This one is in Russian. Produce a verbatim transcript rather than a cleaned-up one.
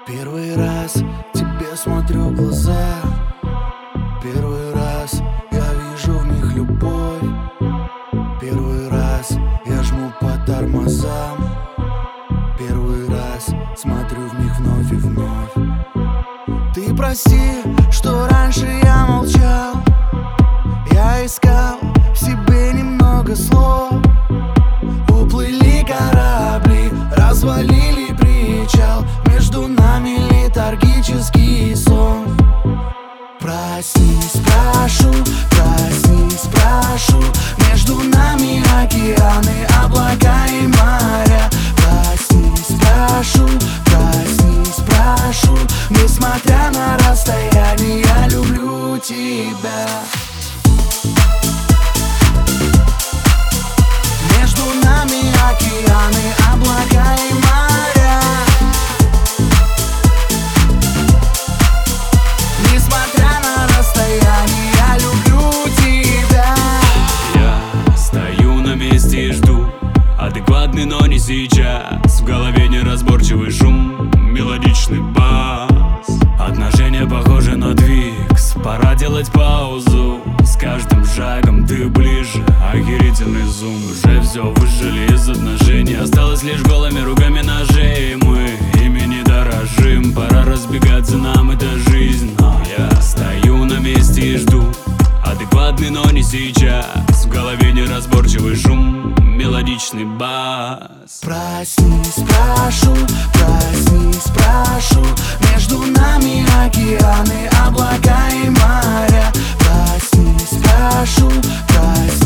Первый раз тебе смотрю в глаза, первый раз я вижу в них любовь, первый раз я жму по тормозам, первый раз смотрю в них вновь и вновь. Ты прости, что раньше я молчал, я искал в себе немного слов. Уплыли корабли, развалили причал, между нами летаргический сон. Проснись, прошу, проснись, прошу, между нами океаны, облака и моря. Проснись, прошу, проснись, прошу, несмотря на расстояние, я люблю тебя. Между нами океаны, облака и моря. Несмотря на расстояние, я люблю тебя. Я стою на месте и жду, адекватный, но не сейчас. В голове неразборчивый шум, мелодичный бас. Отношения похожи на Твикс, пора делать паузу. С каждым шагом ты ближе, охерительный зум. Уже все выжили из отношений, осталось лишь голыми руками ножей. Мы ими не дорожим, пора разбегаться, нам это жизнь. Но я стою на месте и жду, адекватный, но не сейчас. В голове неразборчивый шум, мелодичный бас. Проснись, прошу, проснись, прошу, между нами океаны, облака и моря. Проснись, прошу, проснись.